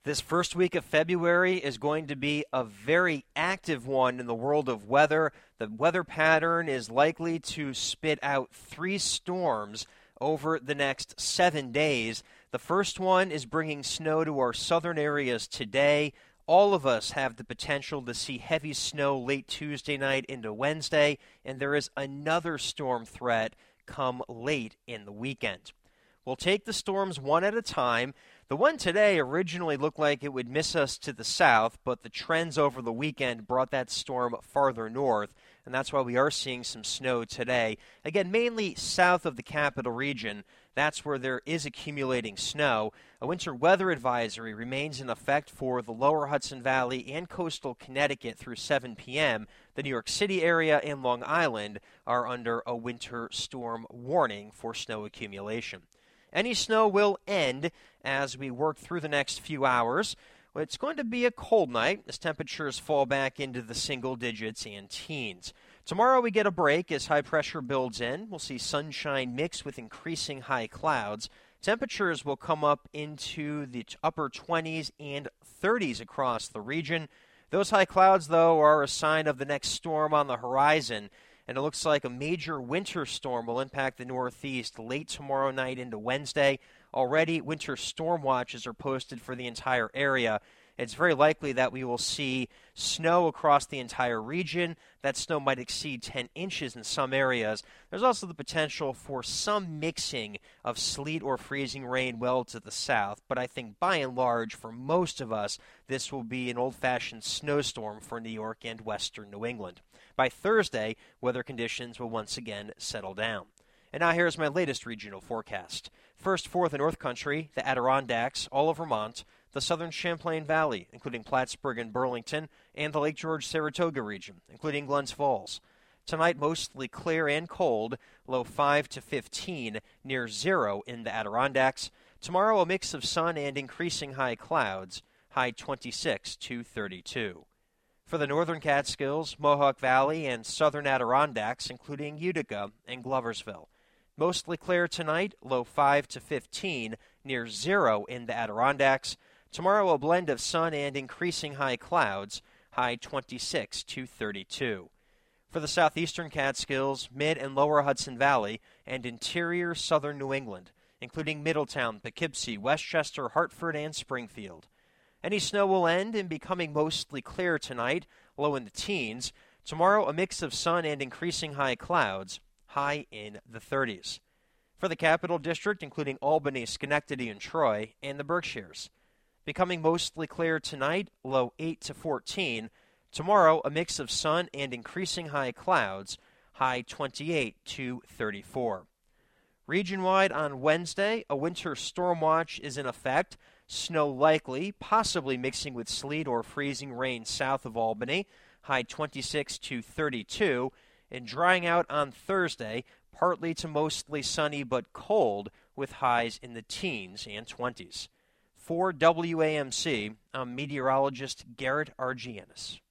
This first week of February is going to be a very active one in the world of weather. The weather pattern is likely to spit out 3 storms over the next 7 days. The first one is bringing snow to our southern areas today. All of us have the potential to see heavy snow late Tuesday night into Wednesday, and there is another storm threat come late in the weekend. We'll take the storms one at a time. The one today originally looked like it would miss us to the south, but the trends over the weekend brought that storm farther north, and that's why we are seeing some snow today. Again, mainly south of the capital region. That's where there is accumulating snow. A winter weather advisory remains in effect for the lower Hudson Valley and coastal Connecticut through 7 p.m. The New York City area and Long Island are under a winter storm warning for snow accumulation. Any snow will end as we work through the next few hours. It's going to be a cold night as temperatures fall back into the single digits and teens. Tomorrow we get a break as high pressure builds in. We'll see sunshine mixed with increasing high clouds. Temperatures will come up into the upper 20s and 30s across the region. Those high clouds, though, are a sign of the next storm on the horizon. And it looks like a major winter storm will impact the Northeast late tomorrow night into Wednesday. Already, winter storm watches are posted for the entire area. It's very likely that we will see snow across the entire region. That snow might exceed 10 inches in some areas. There's also the potential for some mixing of sleet or freezing rain well to the south. But I think by and large, for most of us, this will be an old-fashioned snowstorm for New York and western New England. By Thursday, weather conditions will once again settle down. And now here's my latest regional forecast. First for the North Country, the Adirondacks, all of Vermont, the southern Champlain Valley, including Plattsburgh and Burlington, and the Lake George-Saratoga region, including Glens Falls. Tonight, mostly clear and cold, low 5 to 15, near 0 in the Adirondacks. Tomorrow, a mix of sun and increasing high clouds, high 26 to 32. For the northern Catskills, Mohawk Valley, and southern Adirondacks, including Utica and Gloversville. Mostly clear tonight, low 5 to 15, near 0 in the Adirondacks. Tomorrow, a blend of sun and increasing high clouds, high 26 to 32. For the southeastern Catskills, mid and lower Hudson Valley, and interior southern New England, including Middletown, Poughkeepsie, Westchester, Hartford, and Springfield. Any snow will end in becoming mostly clear tonight, low in the teens. Tomorrow, a mix of sun and increasing high clouds, high in the 30s. For the Capital District, including Albany, Schenectady, and Troy, and the Berkshires. Becoming mostly clear tonight, low 8 to 14. Tomorrow, a mix of sun and increasing high clouds, high 28 to 34. Region-wide on Wednesday, a winter storm watch is in effect. Snow likely, possibly mixing with sleet or freezing rain south of Albany, high 26 to 32, and drying out on Thursday, partly to mostly sunny but cold, with highs in the teens and 20s. For WAMC, I'm meteorologist Garrett Argianis.